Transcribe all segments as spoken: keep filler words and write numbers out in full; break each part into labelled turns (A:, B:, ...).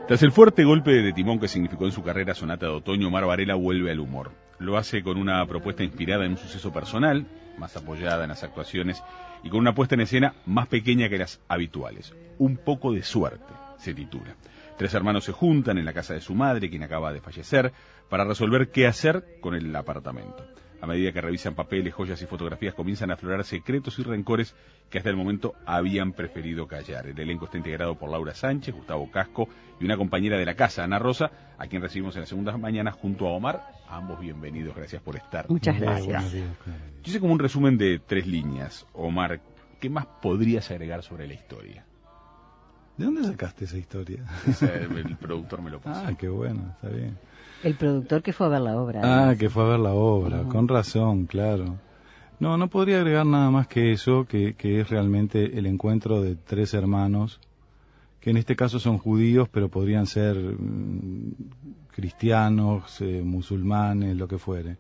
A: Tras el fuerte golpe de timón que significó en su carrera Sonata de Otoño, Omar Varela vuelve al humor. Lo hace con una propuesta inspirada en un suceso personal, más apoyada en las actuaciones y con una puesta en escena más pequeña que las habituales. Un poco de suerte, se titula. Tres hermanos se juntan en la casa de su madre, quien acaba de fallecer, para resolver qué hacer con el apartamento. A medida que revisan papeles, joyas y fotografías, comienzan a aflorar secretos y rencores que hasta el momento habían preferido callar. El elenco está integrado por Laura Sánchez, Gustavo Casco y una compañera de la casa, Ana Rosa, a quien recibimos en la segunda mañana junto a Omar. Ambos bienvenidos, gracias por estar.
B: Muchas gracias.
A: Yo hice como un resumen de tres líneas. Omar, ¿qué más podrías agregar sobre la historia?
C: ¿De dónde sacaste esa historia?
A: Esa, el productor me lo puso.
C: Ah, qué bueno, está bien.
B: El productor que fue a ver la obra.
C: Ah,
B: además.
C: que fue a ver la obra, uh-huh. Con razón, claro. No, no podría agregar nada más que eso, que, que es realmente el encuentro de tres hermanos, que en este caso son judíos, pero podrían ser mmm, cristianos, eh, musulmanes, lo que fuere.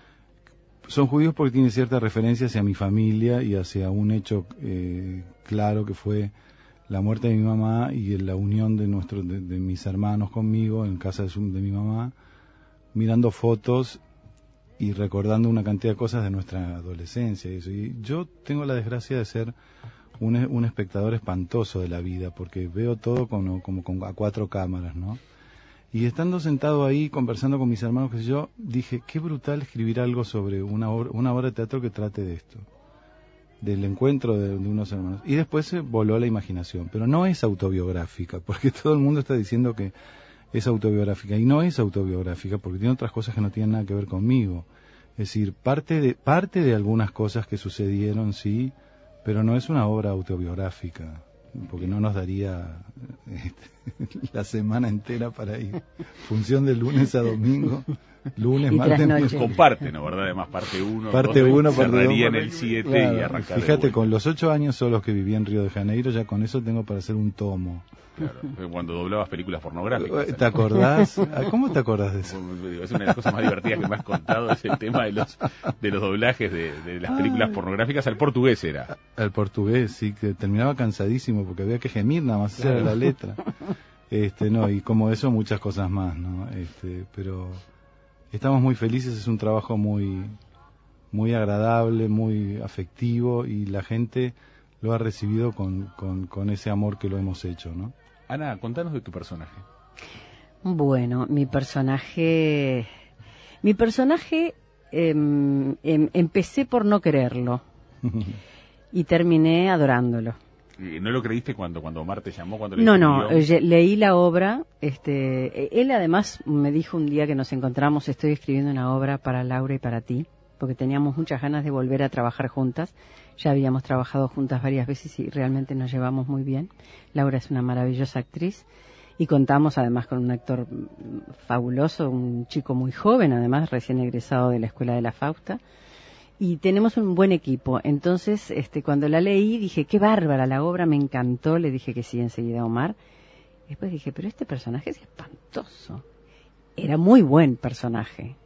C: Son judíos porque tienen cierta referencia hacia mi familia y hacia un hecho eh, claro que fue la muerte de mi mamá y la unión de nuestro, de, de mis hermanos conmigo en casa de, su, de mi mamá, mirando fotos y recordando una cantidad de cosas de nuestra adolescencia. Y, eso. y yo tengo la desgracia de ser un, un espectador espantoso de la vida, porque veo todo como, como, como a cuatro cámaras, ¿no? Y estando sentado ahí, conversando con mis hermanos, que yo, dije, qué brutal escribir algo sobre una obra, una obra de teatro que trate de esto, del encuentro de, de unos hermanos. Y después se voló la imaginación, pero no es autobiográfica, porque todo el mundo está diciendo que es autobiográfica, y no es autobiográfica porque tiene otras cosas que no tienen nada que ver conmigo. Es decir, parte de parte de algunas cosas que sucedieron, sí, pero no es una obra autobiográfica, porque no nos daría este, la semana entera para ir. Función de lunes a domingo, lunes, martes,
A: comparte, ¿no? ¿Verdad? Además, parte uno,
C: parte uno,
A: cerraría en el siete
C: claro,
A: y arrancar.
C: Fíjate, con los ocho años solos que viví en Río de Janeiro, ya con eso tengo para hacer un tomo.
A: Claro, cuando doblabas películas pornográficas.
C: ¿Te acordás? ¿Cómo te acordás de eso?
A: Es una de las cosas más divertidas que me has contado, es el tema de los de los doblajes de, de las películas pornográficas al portugués era.
C: Al portugués, sí, que terminaba cansadísimo porque había que gemir nada más, claro. Era la letra. Este, no, y como eso muchas cosas más, ¿no? Este, pero estamos muy felices, es un trabajo muy muy agradable, muy afectivo y la gente lo ha recibido con, con, con ese amor que lo hemos hecho, ¿no?
A: Ana, contanos de tu personaje.
B: Bueno, mi personaje... Mi personaje eh, em, empecé por no quererlo y terminé adorándolo.
A: ¿Y no lo creíste cuando cuando Omar te llamó? Cuando le
B: no, no, eh, leí la obra. Este, él además me dijo un día que nos encontramos, estoy escribiendo una obra para Laura y para ti, porque teníamos muchas ganas de volver a trabajar juntas. Ya habíamos trabajado juntas varias veces y realmente nos llevamos muy bien. Laura es una maravillosa actriz y contamos además con un actor fabuloso, un chico muy joven, además recién egresado de la Escuela de la Fausta, y tenemos un buen equipo. Entonces, este, cuando la leí dije, qué bárbara la obra, me encantó, le dije que sí enseguida a Omar. Después dije, pero este personaje es espantoso. Era muy buen personaje,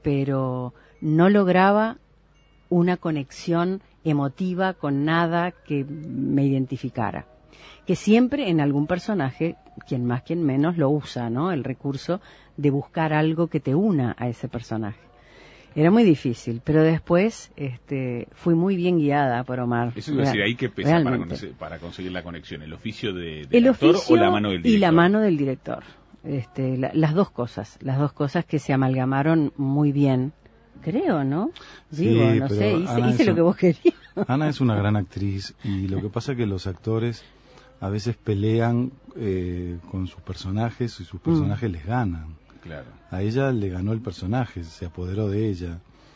B: pero no lograba una conexión emotiva con nada que me identificara. Que siempre en algún personaje, quien más, quien menos, lo usa, ¿no? El recurso de buscar algo que te una a ese personaje. Era muy difícil, pero después este, fui muy bien guiada por Omar.
A: Eso iba a decir, ahí que pesa para, conocer, para conseguir la conexión, el oficio de, del
B: el
A: actor
B: oficio
A: o la mano del director.
B: Y la mano del director. Este, la, las dos cosas, las dos cosas que se amalgamaron muy bien. Creo, ¿no? Digo,
C: sí,
B: no sé, hice, hice
C: es,
B: lo que vos querías.
C: Ana es una gran actriz y lo que pasa es que los actores a veces pelean eh, con sus personajes y sus personajes mm. les ganan.
A: Claro.
C: A ella le ganó el personaje, se apoderó de ella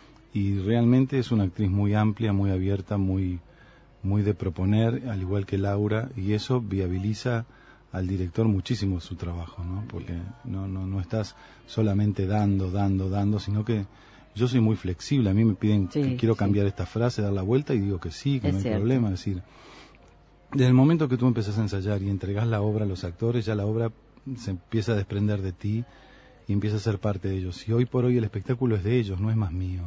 C: y realmente es una actriz muy amplia, muy abierta, muy muy de proponer, al igual que Laura, y eso viabiliza al director muchísimo su trabajo, ¿no? Porque no no no estás solamente dando, dando, dando, sino que yo soy muy flexible, a mí me piden sí, que quiero sí. cambiar esta frase, dar la vuelta y digo que sí, que es no hay cierto. problema. Es decir, desde el momento que tú empezás a ensayar y entregás la obra a los actores, ya la obra se empieza a desprender de ti y empieza a ser parte de ellos. Y hoy por hoy el espectáculo es de ellos, no es más mío.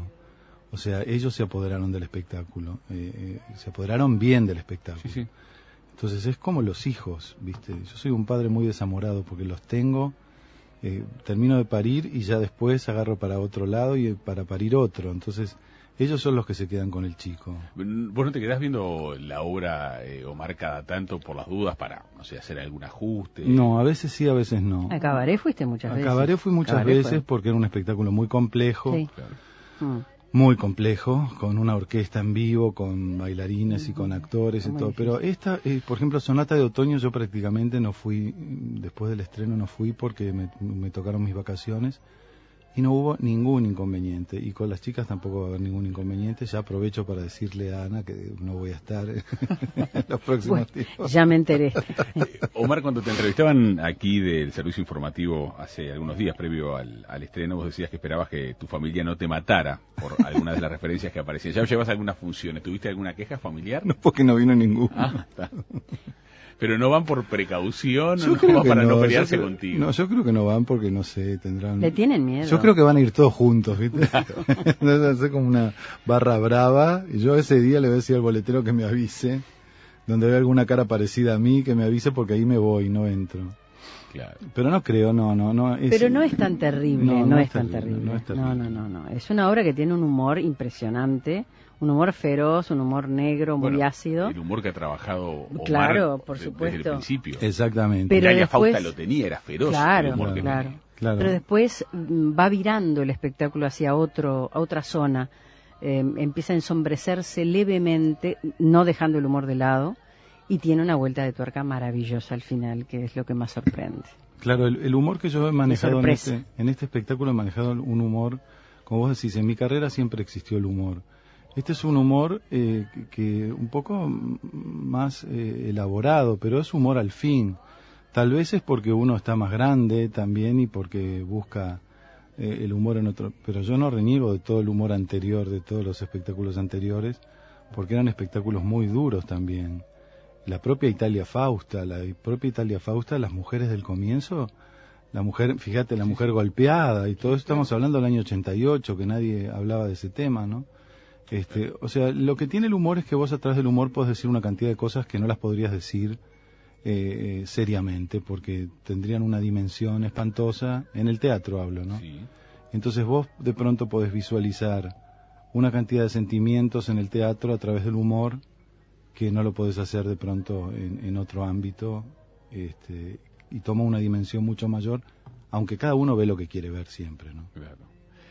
C: O sea, ellos se apoderaron del espectáculo, eh, eh, se apoderaron bien del espectáculo.
A: Sí, sí.
C: Entonces es como los hijos, ¿viste? Yo soy un padre muy desamorado porque los tengo, eh, termino de parir y ya después agarro para otro lado y para parir otro. Entonces ellos son los que se quedan con el chico.
A: ¿Vos no te quedás viendo la obra, eh, Omar, cada tanto por las dudas para, no sé, hacer algún ajuste?
C: No, a veces sí, a veces no.
B: A Cabaret fuiste muchas
C: a
B: veces.
C: A Cabaret fui muchas
B: Cabaret
C: veces
B: fue.
C: porque era un espectáculo muy complejo.
B: Sí.
A: Claro.
B: Mm.
C: Muy complejo, con una orquesta en vivo, con bailarines uh-huh. y con actores y
B: Muy
C: todo.
B: difícil.
C: Pero esta, eh, por ejemplo, Sonata de Otoño, yo prácticamente no fui, después del estreno no fui porque me, me tocaron mis vacaciones y no hubo ningún inconveniente. Y con las chicas tampoco va a haber ningún inconveniente. Ya aprovecho para decirle a Ana que no voy a estar en los próximos
B: Bueno,
C: tiempos.
B: ya me enteré.
A: Omar, cuando te entrevistaban aquí del servicio informativo hace algunos días previo al, al estreno, vos decías que esperabas que tu familia no te matara por algunas de las referencias que aparecían. ¿Ya llevas algunas funciones? ¿Tuviste alguna queja familiar?
C: No, porque no vino ninguno.
A: Ah, está. Pero no van por precaución,
C: Yo
A: no
C: creo
A: van
C: que
A: para no,
C: no
A: pelearse
C: yo creo,
A: contigo.
C: No, yo creo que no van porque no sé, tendrán...
B: Le tienen miedo.
C: Yo creo que van a ir todos juntos, ¿viste? Entonces hacer como una barra brava y yo ese día le voy a decir al boletero que me avise, donde vea alguna cara parecida a mí, que me avise porque ahí me voy, no entro.
A: Claro.
C: Pero no creo, no, no, no. Es,
B: Pero no es tan terrible, no, no, no es tan terrible.
C: No, es terrible.
B: no, no, no, no. Es una obra que tiene un humor impresionante, un humor feroz, un humor negro, muy
A: bueno,
B: ácido.
A: El humor que ha trabajado Omar
B: claro, por
A: de,
B: supuesto.
A: desde el principio.
C: Exactamente.
B: Pero
A: Italia
B: después,
A: Fausta lo tenía, era feroz.
B: Claro,
A: el humor que
B: claro.
A: tenía.
C: Claro.
B: Pero después mm, va virando el espectáculo hacia otro, a otra zona. Eh, empieza a ensombrecerse levemente, no dejando el humor de lado, y tiene una vuelta de tuerca maravillosa al final, que es lo que más sorprende.
C: Claro, el, el humor que yo he manejado en este, en este espectáculo he manejado un humor, como vos decís, en mi carrera siempre existió el humor. Este es un humor eh, que, que un poco más eh, elaborado, pero es humor al fin. Tal vez es porque uno está más grande también y porque busca eh, el humor en otro... Pero yo no reniego de todo el humor anterior, de todos los espectáculos anteriores, porque eran espectáculos muy duros también. La propia Italia Fausta, la propia Italia Fausta, las mujeres del comienzo, la mujer, fíjate, la mujer golpeada y todo eso, estamos hablando del año ochenta y ocho, que nadie hablaba de ese tema, ¿no? Este, o sea, lo que tiene el humor es que vos a través del humor podés decir una cantidad de cosas que no las podrías decir eh, seriamente, porque tendrían una dimensión espantosa, en el teatro hablo, ¿no?
A: Sí.
C: Entonces vos de pronto podés visualizar una cantidad de sentimientos en el teatro a través del humor que no lo podés hacer de pronto en, en otro ámbito, este, y toma una dimensión mucho mayor, aunque cada uno ve lo que quiere ver siempre, ¿no?
A: Claro.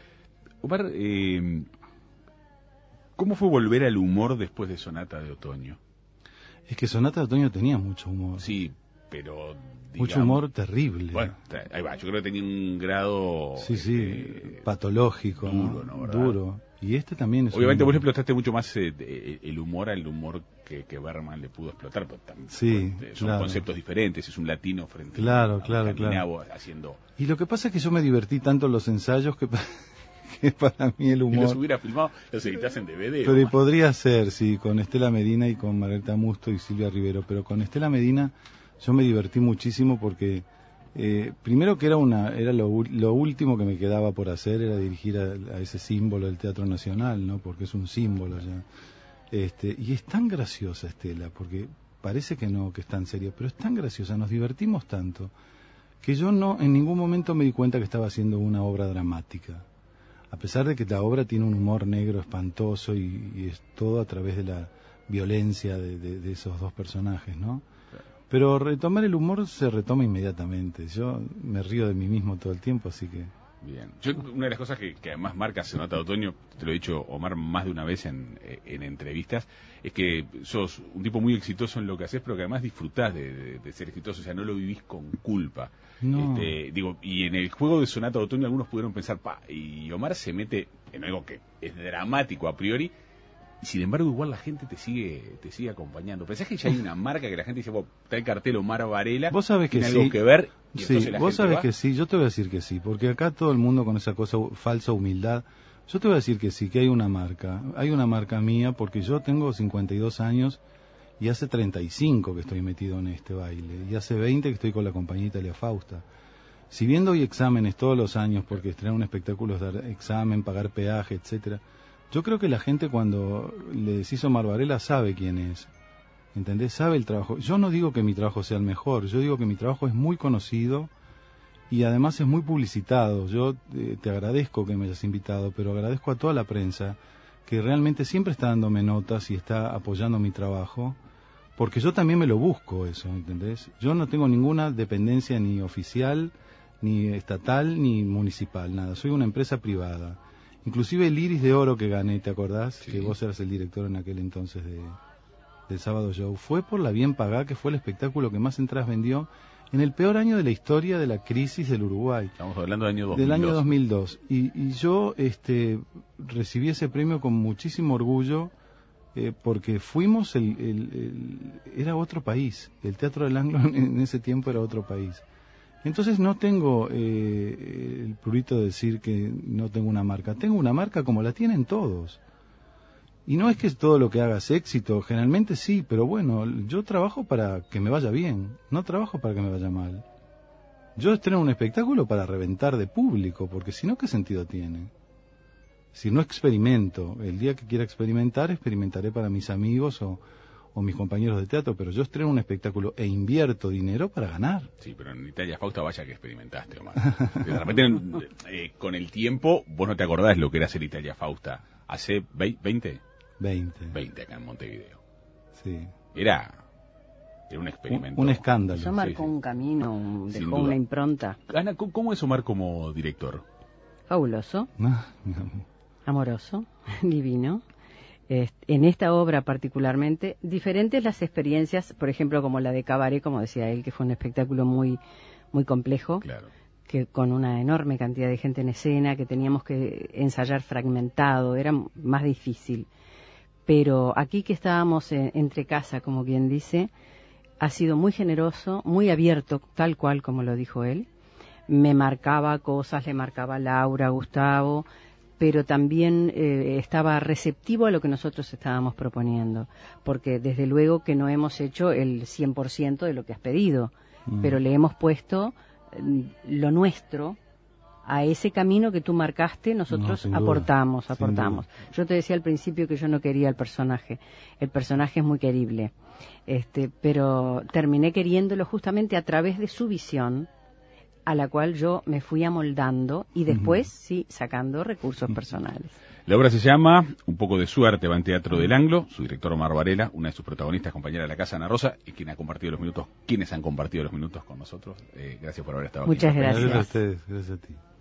A: Omar, eh, ¿cómo fue volver al humor después de Sonata de Otoño?
C: Es que Sonata de Otoño tenía mucho humor.
A: Sí, pero... digamos,
C: mucho humor terrible.
A: Bueno, ahí va, yo creo que tenía un grado...
C: Sí, sí,
A: eh,
C: patológico,
A: duro,
C: ¿no?
A: ¿no? ¿Verdad?
C: Duro. Y este también es
A: Obviamente
C: un...
A: vos le explotaste mucho más eh, el humor al humor que, que Bergman le pudo explotar, pero también
C: sí,
A: son
C: claro.
A: conceptos diferentes, es un latino frente
C: claro,
A: a un
C: claro,
A: escandinavo
C: claro.
A: haciendo...
C: Y lo que pasa es que yo me divertí tanto en los ensayos que, que para mí el
A: Si
C: humor...
A: los hubiera filmado, los editas en D V D.
C: Pero y podría ser, sí, con Estela Medina y con Margarita Musto y Silvia Rivero, pero con Estela Medina yo me divertí muchísimo porque... Eh, primero que era una era lo, lo último que me quedaba por hacer era dirigir a, a ese símbolo del Teatro Nacional, ¿no? Porque es un símbolo ya. Este, y es tan graciosa Estela, porque parece que no, que es tan seria, pero es tan graciosa, nos divertimos tanto, que yo no en ningún momento me di cuenta que estaba haciendo una obra dramática. A pesar de que la obra tiene un humor negro espantoso y, y es todo a través de la violencia de, de, de esos dos personajes, ¿no? Pero retomar el humor se retoma inmediatamente. Yo me río de mí mismo todo el tiempo, así que...
A: Bien. Yo, una de las cosas que, que además marca Sonata de Otoño, te lo he dicho, Omar, más de una vez en, en entrevistas, es que sos un tipo muy exitoso en lo que haces, pero que además disfrutás de, de, de ser exitoso, o sea, no lo vivís con culpa.
C: No.
A: Este, digo, y en el juego de Sonata de Otoño algunos pudieron pensar, pa, y Omar se mete en algo que es dramático a priori, y sin embargo igual la gente te sigue te sigue acompañando. ¿Pensás que ya hay una marca que la gente dice, bueno, está el cartel Omar Varela,
C: vos sabés que
A: tiene
C: sí.
A: algo que ver? Y
C: sí,
A: entonces la
C: vos
A: gente
C: sabés
A: va?
C: que sí, yo te voy a decir que sí, porque acá todo el mundo con esa cosa falsa humildad, yo te voy a decir que sí, que hay una marca, hay una marca mía, porque yo tengo cincuenta y dos años y hace treinta y cinco que estoy metido en este baile, y hace veinte que estoy con la compañía Italia Fausta. Si bien doy exámenes todos los años, porque estrenar un espectáculo es dar examen, pagar peaje, etcétera, yo creo que la gente cuando le decís Omar Varela sabe quién es. ¿entendés? Sabe el trabajo. Yo no digo que mi trabajo sea el mejor, yo digo que mi trabajo es muy conocido y además es muy publicitado. Yo eh, te agradezco que me hayas invitado, pero agradezco a toda la prensa que realmente siempre está dándome notas y está apoyando mi trabajo, porque yo también me lo busco eso, ¿entendés? Yo no tengo ninguna dependencia ni oficial, ni estatal, ni municipal, nada. Soy una empresa privada. Inclusive el Iris de Oro que gané, ¿te acordás? Sí. Que vos eras el director en aquel entonces de, del Sábado Show. Fue por La Bien Pagá, que fue el espectáculo que más entradas vendió en el peor año de la historia de la crisis del Uruguay.
A: Estamos hablando del año dos mil dos.
C: Del año dos mil dos. Y, y yo este, recibí ese premio con muchísimo orgullo, eh, porque fuimos, el, el, el, era otro país. El Teatro del Anglo en ese tiempo era otro país. Entonces no tengo eh, el prurito de decir que no tengo una marca. Tengo una marca como la tienen todos. Y no es que todo lo que haga es éxito, generalmente sí, pero bueno, yo trabajo para que me vaya bien, no trabajo para que me vaya mal. Yo estreno un espectáculo para reventar de público, porque si no, ¿qué sentido tiene? Si no experimento, el día que quiera experimentar, experimentaré para mis amigos o... o mis compañeros de teatro, pero yo estreno un espectáculo e invierto dinero para ganar.
A: Sí, pero en Italia Fausta vaya que experimentaste, Omar. De repente, eh, con el tiempo, vos no te acordás lo que era hacer Italia Fausta. ¿Hace veinte?
C: veinte.
A: veinte acá en Montevideo.
C: Sí.
A: Era, era un experimento.
C: Un, un escándalo.
B: Eso marcó
A: sí, sí.
B: un camino, un,
A: Sin
B: dejó
A: duda.
B: una impronta.
A: Ana, ¿cómo es Omar como director?
B: Fabuloso,
C: No, no.
B: amoroso, divino. En esta obra particularmente, diferentes las experiencias, por ejemplo, como la de Cabaret, como decía él, que fue un espectáculo muy muy complejo,
A: Claro.
B: que con una enorme cantidad de gente en escena, que teníamos que ensayar fragmentado, era más difícil. Pero aquí que estábamos en, entre casa, como quien dice, ha sido muy generoso, muy abierto, tal cual como lo dijo él. Me marcaba cosas, le marcaba a Laura, a Gustavo, pero también eh, estaba receptivo a lo que nosotros estábamos proponiendo, porque desde luego que no hemos hecho el cien por ciento de lo que has pedido, mm. pero le hemos puesto eh, lo nuestro a ese camino que tú marcaste, nosotros no, aportamos, aportamos. Yo te decía al principio que yo no quería el personaje, el personaje es muy querible, este, pero terminé queriéndolo justamente a través de su visión, a la cual yo me fui amoldando y después, uh-huh. sí, sacando recursos uh-huh. personales.
A: La obra se llama Un poco de suerte, va en Teatro del Anglo. Su director Omar Varela, una de sus protagonistas, compañera de la casa, Ana Rosa, y quien ha compartido los minutos, quienes han compartido los minutos con nosotros. Eh, gracias por haber estado
B: Muchas
A: aquí.
B: Muchas gracias.
C: Gracias a ustedes, gracias a ti.